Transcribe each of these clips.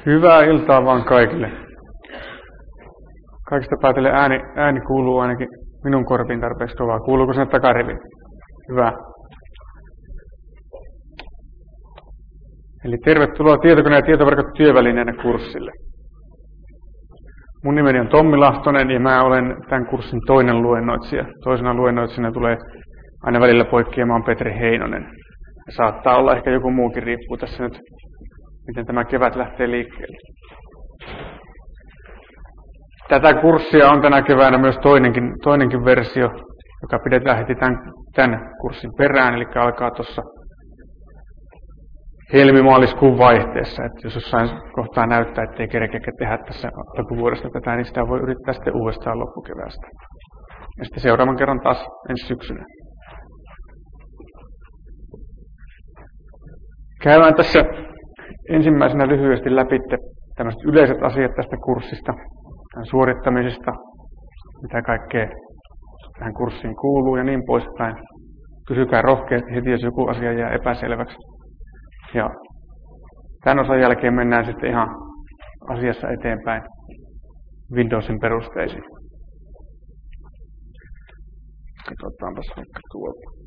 Hyvää iltaa vaan kaikille. Kaikista päätellen ääni kuuluu ainakin minun korviin tarpeeksi kovaa. Kuuluuko sinne takariviin? Hyvä. Eli tervetuloa Tietokone- ja tietoverkot työvälineenä kurssille. Mun nimeni on Tommi Lahtonen ja mä olen tämän kurssin toinen luennoitsija. Toisena luennoitsijana tulee aina välillä poikkeamaan Petri Heinonen. Ja saattaa olla ehkä joku muukin, riippuu tässä nyt, miten tämä kevät lähtee liikkeelle. Tätä kurssia on tänä keväänä myös toinenkin versio, joka pidetään heti tämän kurssin perään, eli alkaa tuossa helmimaaliskuun vaihteessa. Että jos jossain kohtaa näyttää, ettei kerkeä tehdä tässä alkuvuodesta tätä, niin sitä voi yrittää sitten uudestaan loppukeväästä. Ja sitten seuraavan kerran taas ensi syksynä. Käydään tässä ensimmäisenä lyhyesti läpi tämmöiset yleiset asiat tästä kurssista, tämän suorittamisesta, mitä kaikkea tähän kurssiin kuuluu ja niin poispäin. Kysykää rohkeasti heti, jos joku asia jää epäselväksi. Ja tämän osan jälkeen mennään sitten ihan asiassa eteenpäin Windowsin perusteisiin. Katsotaanpas vaikka tuolta.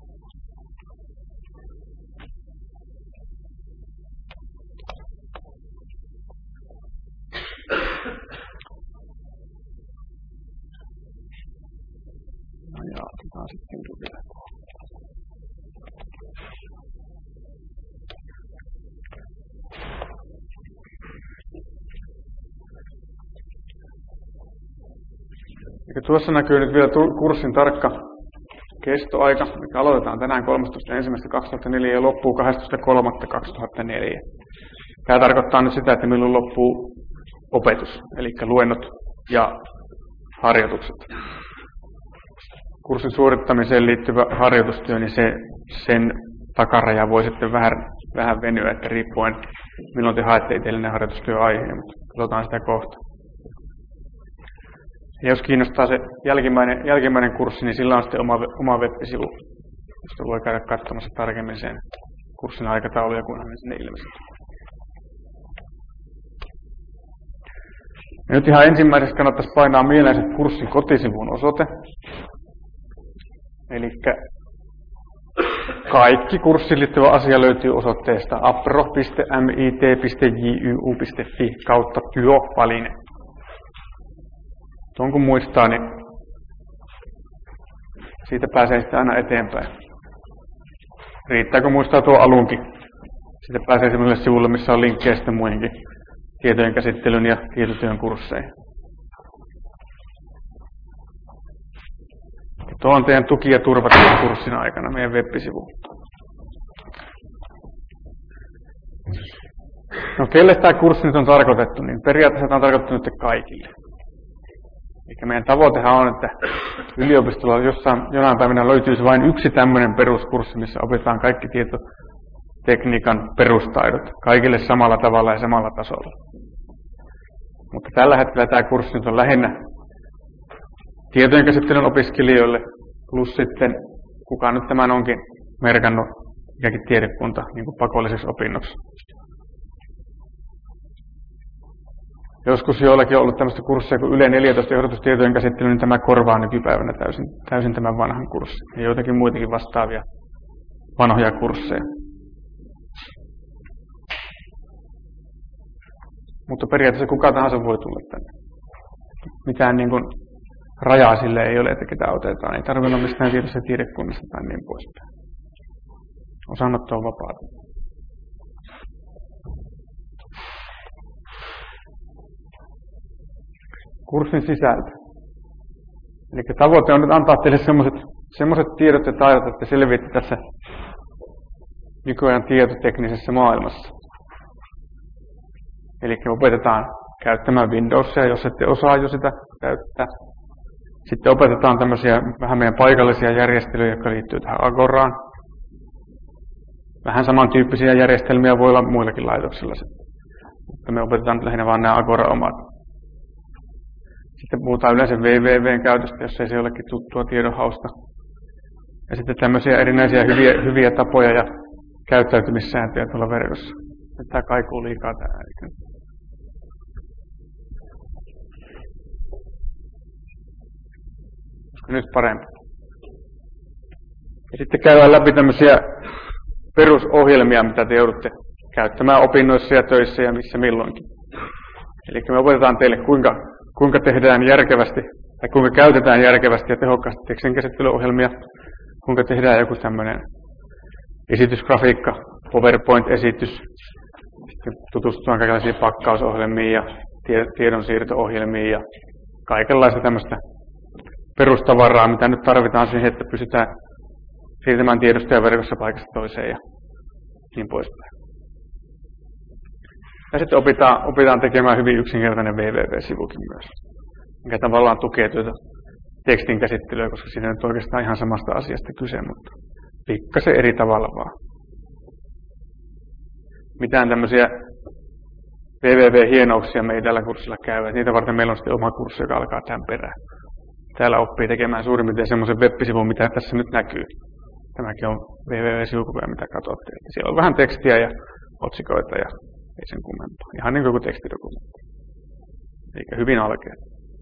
No jatketaan sitten vielä. Eli tuossa näkyy nyt vielä kurssin tarkka kestoaika, mikä aloitetaan tänään 13.1.2004 ja loppuu 12.3.2004. Tämä tarkoittaa nyt sitä, että milloin loppuu opetus, eli luennot ja harjoitukset. Kurssin suorittamiseen liittyvä harjoitustyö, niin sen takaraja voi sitten vähän venyä, että riippuen milloin te haette itsellinen harjoitustyöaiheen, mutta katsotaan sitä kohta. Ja jos kiinnostaa se jälkimmäinen kurssi, niin sillä on sitten oma web-sivu, josta voi käydä katsomassa tarkemmin sen kurssin aikatauluja, kunhan ne sinne ilmestyy. Ja nyt ihan ensimmäiseksi kannattaisi painaa mieleen se kurssin kotisivun osoite. Eli kaikki kurssiin liittyvä asia löytyy osoitteesta apro.mit.jyu.fi kautta työväline. Tuon kun muistaa, niin siitä pääsee sitten aina eteenpäin. Riittääkö muistaa tuo alunkin? Siitä pääsee sellaiselle sivulle, missä on linkkejä sitten muihinkin tietojen käsittelyn ja tietotyön kursseihin. Tuo on teidän tuki- ja turvakurssin aikana meidän web-sivu. No kelle tämä kurssi nyt on tarkoitettu? Niin periaatteessa tämä on tarkoitettu nyt kaikille. Eli meidän tavoitehan on, että yliopistolla jonain päivänä löytyisi vain yksi tämmöinen peruskurssi, missä opetetaan kaikki tietotekniikan perustaidot. Kaikille samalla tavalla ja samalla tasolla. Mutta tällä hetkellä tämä kurssi nyt on lähinnä tietojen käsittelyn opiskelijoille, plus sitten kuka nyt tämän onkin merkannut ikäkin tiedekunta niin kuin pakolliseksi opinnoksi. Joskus joillakin on ollut tämmöistä kurssia kuin Yle 14 johdatustietojen käsittely, niin tämä korvaa nykypäivänä täysin tämän vanhan kurssin. Ja joitakin muitakin vastaavia vanhoja kursseja. Mutta periaatteessa kuka tahansa voi tulla tänne. Mitään niin kuin rajaa sille ei ole, että ketä otetaan. Ei tarvitse olla mistään tietystä tiedekunnasta tai niin poispäin. Osanotto on vapaata. Kurssin sisältö. Eli tavoite on nyt antaa teille sellaiset tiedot ja taidot, että selviätte tässä nykyajan tietoteknisessä maailmassa. Eli opetetaan käyttämään Windowsia, jos ette osaa jo sitä käyttää. Sitten opetetaan tämmöisiä vähän meidän paikallisia järjestelyjä, jotka liittyy tähän Agoraan. Vähän samantyyppisiä järjestelmiä voi olla muillakin laitoksilla. Mutta me opetetaan lähinnä vain nämä Agora-omat. Sitten puhutaan yleensä www:n käytöstä, jos ei se jollekin tuttua tiedonhausta. Ja sitten tämmöisiä erinäisiä hyviä tapoja ja käyttäytymissääntöjä tuolla verkossa. Tämä kaikuu liikaa täällä. nyt parempi. Ja sitten käydään läpi tämmöisiä perusohjelmia, mitä te joudutte käyttämään opinnoissa ja töissä ja missä milloinkin. Eli me opetetaan teille, kuinka tehdään järkevästi, tai kuinka käytetään järkevästi ja tehokkaasti tekstinkäsittelyohjelmia, kuinka tehdään joku tämmöinen esitysgrafiikka, PowerPoint-esitys, sitten tutustutaan kaikenlaisiin pakkausohjelmiin ja tiedonsiirto-ohjelmiin ja kaikenlaista tämmöistä perustavaraa, mitä nyt tarvitaan siihen, että pystytään siirtämään tiedostoja verkossa paikasta toiseen ja niin poispäin. Ja sitten opitaan tekemään hyvin yksinkertainen www-sivukin myös, mikä tavallaan tukee tuota tekstin käsittelyä, koska siinä nyt oikeastaan ihan samasta asiasta kyse, mutta pikkasen eri tavalla vaan. Mitään tämmöisiä www-hienouksia me ei tällä kurssilla käy. Niitä varten meillä on sitten oma kurssi, joka alkaa tämän perään. Täällä oppii tekemään suurin piirtein semmoisen web-sivun, mitä tässä nyt näkyy. Tämäkin on www-sivukuva, mitä katsotte. Siellä on vähän tekstiä ja otsikoita ja ei sen kummempaa. Ihan niin kuin joku tekstidokumentti. Eikä hyvin alkeet.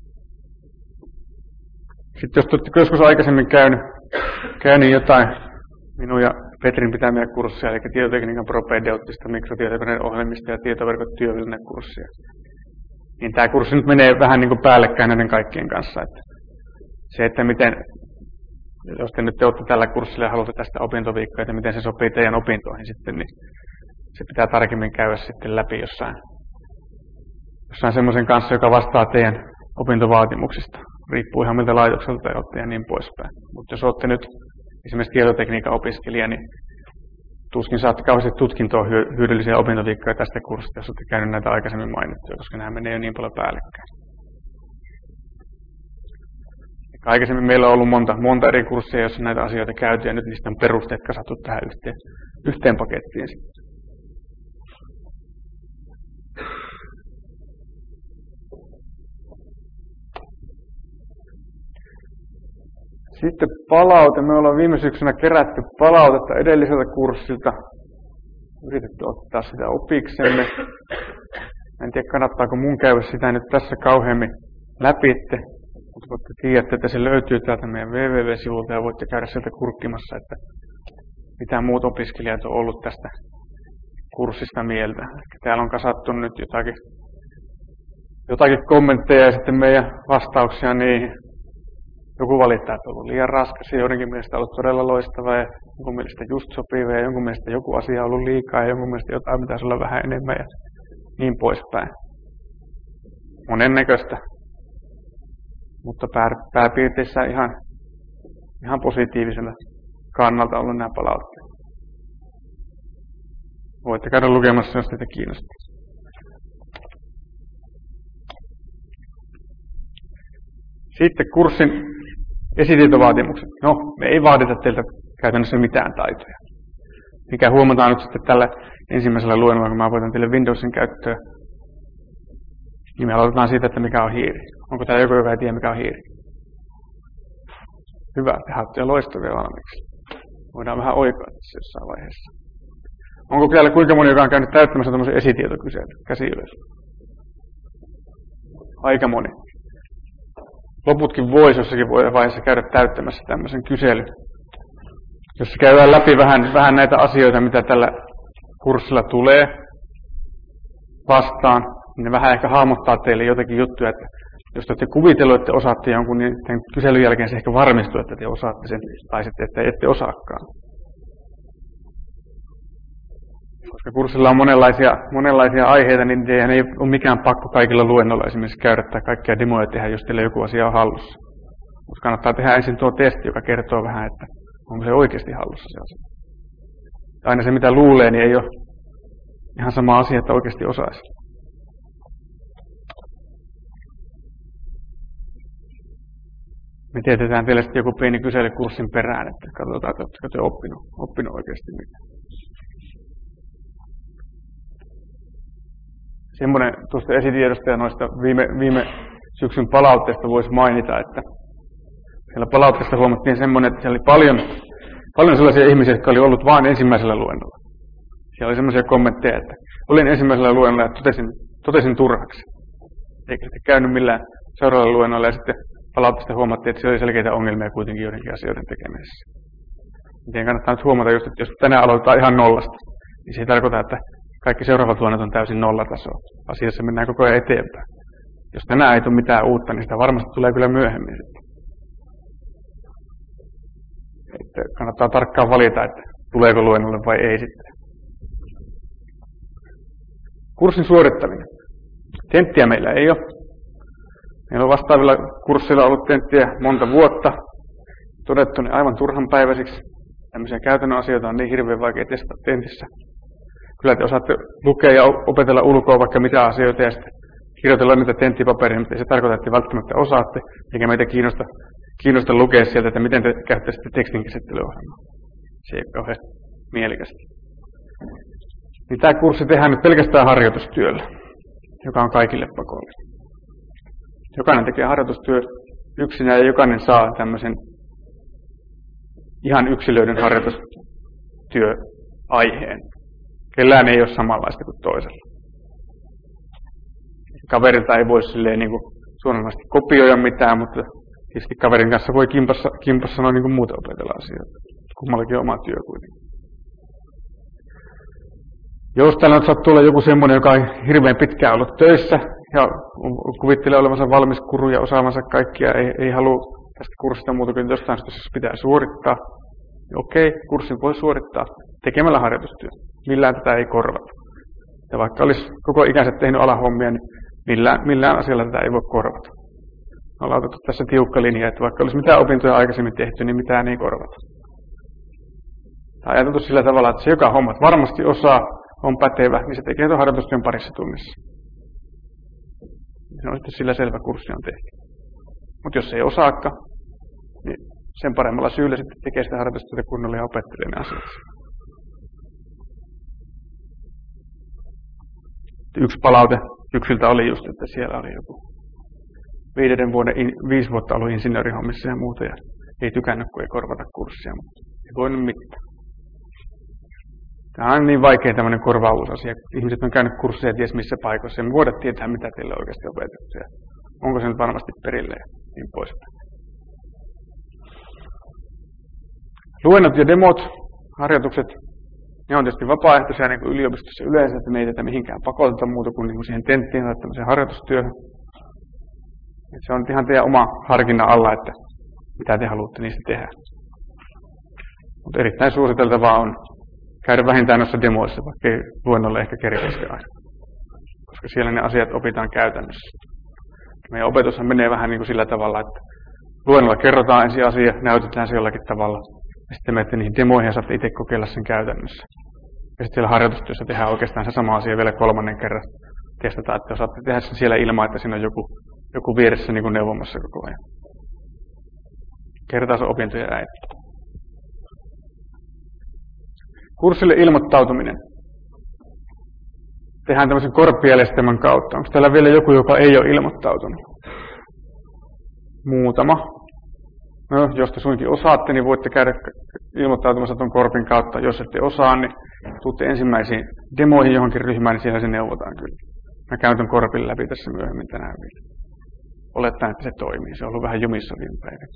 Sitten jos olette joskus aikaisemmin käynyt jotain minun ja Petrin pitämiä kursseja, eli tietotekniikan propedeuttista, mikrotietokoneen ohjelmista ja tietoverkot työvälinekurssia, niin tämä kurssi nyt menee vähän niin kuin päällekkäin näiden kaikkien kanssa. Että miten, jos te nyt olette tällä kurssilla ja haluatte tästä opintoviikkoa, että miten se sopii teidän opintoihin sitten, niin se pitää tarkemmin käydä sitten läpi jossain semmoisen kanssa, joka vastaa teidän opintovaatimuksista. Riippuu ihan miltä laitokselta te olette ja niin poispäin. Mutta jos olette nyt esimerkiksi tietotekniikan opiskelija, niin tuskin saatte kauheasti tutkintoon hyödyllisiä opintoviikkoja tästä kurssista, jos olette käynyt näitä aikaisemmin mainittuja, koska nämä menee jo niin paljon päällekkäin. Aikaisemmin meillä on ollut monta eri kurssia, joissa näitä asioita käyty, ja nyt niistä on perusteet kasattu tähän yhteen pakettiin. Sitten palaute. Me ollaan viime syksynä kerätty palautetta edelliseltä kurssilta. Yritetty ottaa sitä opiksemme. En tiedä, kannattaako mun käydä sitä nyt tässä kauheammin läpitte. Mutta voitte tiedätte, että se löytyy täältä meidän www-sivulta ja voitte käydä sieltä kurkkimassa, että mitä muut opiskelijat on ollut tästä kurssista mieltä. Täällä on kasattu nyt jotakin kommentteja ja sitten meidän vastauksia niihin. Joku valittaa, että on ollut liian raskas ja joidenkin mielestä on ollut todella loistava ja jonkun mielestä just sopiva ja jonkun mielestä joku asia on ollut liikaa ja jonkun mielestä jotain pitäisi olla vähän enemmän ja niin poispäin. Monennäköistä, mutta pääpiirteissä ihan positiivisella kannalta ollut nämä palautteet. Voitte käydä lukemassa, jos teitä kiinnostaa. Sitten kurssin esitietovaatimukset. No, me ei vaadita teiltä käytännössä mitään taitoja. Mikä huomataan nyt sitten tällä ensimmäisellä luennolla, kun mä opetan teille Windowsin käyttöä, niin me aloitetaan siitä, että mikä on hiiri. Onko täällä joku, joka ei tiedä, mikä on hiiri? Hyvä, te olette jo loistavia valmiiksi. Voidaan vähän oikoa tässä jossain vaiheessa. Onko täällä kuinka moni, joka on käynyt täyttämässä tämmöisen esitietokyselyn? Käsi ylös. Aika moni. Loputkin voisi jossakin vaiheessa käydä täyttämässä tämmöisen kyselyn, jossa käydään läpi vähän näitä asioita, mitä tällä kurssilla tulee vastaan. Niin ne vähän ehkä hahmottaa teille jotakin juttuja, että jos te olette kuvitellut, että osaatte jonkun, niin tämän kyselyn jälkeen se ehkä varmistuu, että te osaatte sen, tai sitten, että ette osaakaan. Koska kurssilla on monenlaisia aiheita, niin teidän ei ole mikään pakko kaikilla luennoilla esimerkiksi käydä tai kaikkia demoja tehdä, jos teillä joku asia on hallussa. Mutta kannattaa tehdä ensin tuo testi, joka kertoo vähän, että onko se oikeasti hallussa se asia. Aina se, mitä luulee, niin ei ole ihan sama asia, että oikeasti osaisi. Me teetetään teille sitten joku pieni kysely kurssin perään, että katsotaan, että oletteko te oppinut oikeasti mitään. Semmoinen tuosta esitiedosta ja noista viime syksyn palautteesta voisi mainita, että siellä palautteesta huomattiin semmoinen, että siellä oli paljon sellaisia ihmisiä, jotka oli ollut vain ensimmäisellä luennolla. Siellä oli semmoisia kommentteja, että olin ensimmäisellä luennolla ja totesin turhaksi. Eikä sitten käynyt millään seuraavalla luennolla ja sitten palautteesta huomattiin, että siellä oli selkeitä ongelmia kuitenkin joidenkin asioiden tekemisessä. Miten kannattaa nyt huomata just, että jos tänään aloitetaan ihan nollasta, niin se ei tarkoita, että kaikki seuraavat vuodet on täysin nollatasoa. Asiassa mennään koko ajan eteenpäin. Jos tänään ei tule mitään uutta, niin sitä varmasti tulee kyllä myöhemmin. Että kannattaa tarkkaan valita, että tuleeko luennolle vai ei sitten. Kurssin suorittaminen. Tenttiä meillä ei ole. Meillä on vastaavilla kursseilla ollut tenttiä monta vuotta. Todettu ne aivan turhanpäiväisiksi. Tämmöisiä käytännön asioita on niin hirveän vaikea testata tentissä. Kyllä te osaatte lukea ja opetella ulkoa vaikka mitä asioita ja sitten kirjoitella niitä tenttipaperia, mutta ei se tarkoita, että välttämättä osaatte, eikä meitä kiinnosta lukea sieltä, että miten te käyttäisitte tekstinkäsittelyohjelmaa. Se ei ole kauhean mielekästä. Niin tämä kurssi tehdään nyt pelkästään harjoitustyöllä, joka on kaikille pakollinen. Jokainen tekee harjoitustyö yksinään ja jokainen saa tämmöisen ihan yksilöiden harjoitustyöaiheen. Kellään ei ole samanlaista kuin toisella. Kaverilta ei voi silleen niin kuin suunnilleen kopioida mitään, mutta tietysti kaverin kanssa voi kimpassa sanoa niin kuin muuta opetella asioita. Kummallakin on oma työ kuitenkin. Jos täällä nyt sattuu olla joku semmoinen, joka on hirveän pitkään ollut töissä ja kuvittelee olevansa valmis kuru ja osaavansa kaikkia, ei halua tästä kurssista muuta kuin jostain syystä, jos pitää suorittaa, niin okei, kurssin voi suorittaa tekemällä harjoitustyö. Millään tätä ei korvata. Ja vaikka olisi koko ikänsä tehnyt alahommia, niin millään asialla tätä ei voi korvata. Me ollaan otettu tässä tiukka linja, että vaikka olisi mitään opintoja aikaisemmin tehty, niin mitään ei korvata. Tämä on ajateltu sillä tavalla, että se, joka hommat varmasti osaa, on pätevä, niin se tekee tuon harjoitustyön parissa tunnissa. Se on sitten sillä selvä kurssi on tehty. Mutta jos ei osaakaan, niin sen paremmalla syyllä sitten tekee sitä harjoitustyötä kunnolla ja opettelee ne asiat. Yksi palaute yksiltä oli just, että siellä oli joku 5 vuotta ollut insinöörihommissa ja muuta ja ei tykännyt, kun ei korvata kurssia, mutta ei voinut mitään. Tämä on niin vaikea tämmöinen korvaavuusasia. Ihmiset on käynyt kursseja ties missä paikoissa ja me voidaan tietää, mitä teille on oikeasti opetettu ja onko se nyt varmasti perille ja niin poispäin. Luennot ja demot, harjoitukset, ne on tietysti vapaaehtoisia niin kuin yliopistossa yleensä, että me ei tätä mihinkään pakoteta muuta kuin, siihen tenttiin tai tämmöiseen harjoitustyöhön. Et se on ihan teidän oma harkinnan alla, että mitä te haluatte niistä tehdä. Mutta erittäin suositeltavaa on käydä vähintään noissa demoissa, vaikka ei luennolle ehkä kerkeisi aina. Koska siellä ne asiat opitaan käytännössä. Meidän opetushan menee vähän niin kuin sillä tavalla, että luennolla kerrotaan ensin asia, näytetään se jollakin tavalla. Ja sitten menette niihin demoihin ja saatte itse kokeilla sen käytännössä. Ja sitten siellä harjoitustyössä tehdään oikeastaan se sama asia vielä 3. kerran. Testataan, että osaatte tehdä sen siellä ilman, että siinä on joku vieressä niin kuin neuvomassa koko ajan. Kertaa se opintojen äiti. Kurssille ilmoittautuminen. Tehdään tämmöisen korppijärjestelmän kautta. Onko täällä vielä joku, joka ei ole ilmoittautunut? Muutama. No, jos te suinkin osaatte, niin voitte käydä ilmoittautumassa tuon korpin kautta. Jos ette osaa, niin tuutte ensimmäisiin demoihin johonkin ryhmään, niin siellä se neuvotaan kyllä. Mä käyn tuon korpin läpi tässä myöhemmin tänään vielä. Olettaen, että se toimii. Se on ollut vähän jumissa viime päivänä.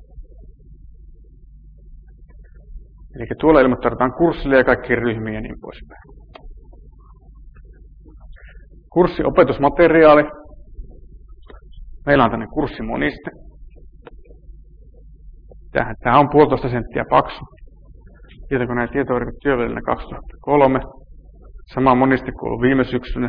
Eli tuolla ilmoittaudutaan kurssille ja kaikkiin ryhmiin ja niin poispäin. Kurssiopetusmateriaali. Meillä on tämmöinen kurssimoniste. Tämä on 1,5 senttiä paksu. Tietokoneen ja tietoverkot työvälineenä 2003. Sama moniste kuin ollut viime syksynä.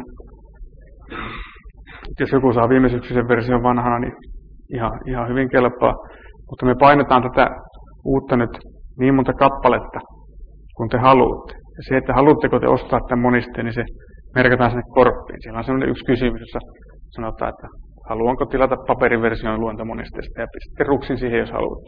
Jos joku saa viime syksyisen version vanhana, niin ihan hyvin kelpaa. Mutta me painetaan tätä uutta nyt niin monta kappaletta, kun te haluatte. Ja se, että haluatteko te ostaa tämän monisteen, niin se merkataan sinne korppiin. Siellä on sellainen yksi kysymys, jossa sanotaan, että haluanko tilata paperiversion luentomonisteesta ja sitten ruksin siihen, jos haluatte.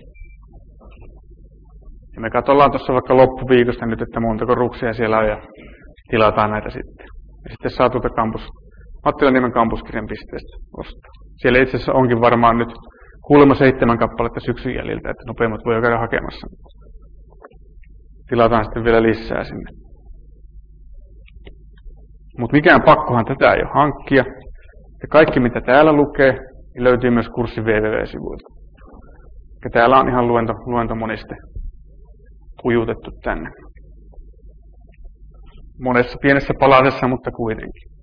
Ja me katsotaan tuossa vaikka loppuviikosta nyt, että montako ruksia siellä on ja tilataan näitä sitten. Ja sitten saa tuolta Mattilaniemen kampuskirjan pisteestä ostaa. Siellä itse asiassa onkin varmaan nyt kuulemma 7 kappaletta syksyn jäljiltä, että nopeimmat voi käydä hakemassa. Tilataan sitten vielä lisää sinne. Mutta mikään pakkohan tätä ei ole hankkia. Ja kaikki mitä täällä lukee, niin löytyy myös kurssin www-sivuilta. Ja täällä on ihan luentomoniste ujutettu tänne. Monessa pienessä palasessa, mutta kuitenkin.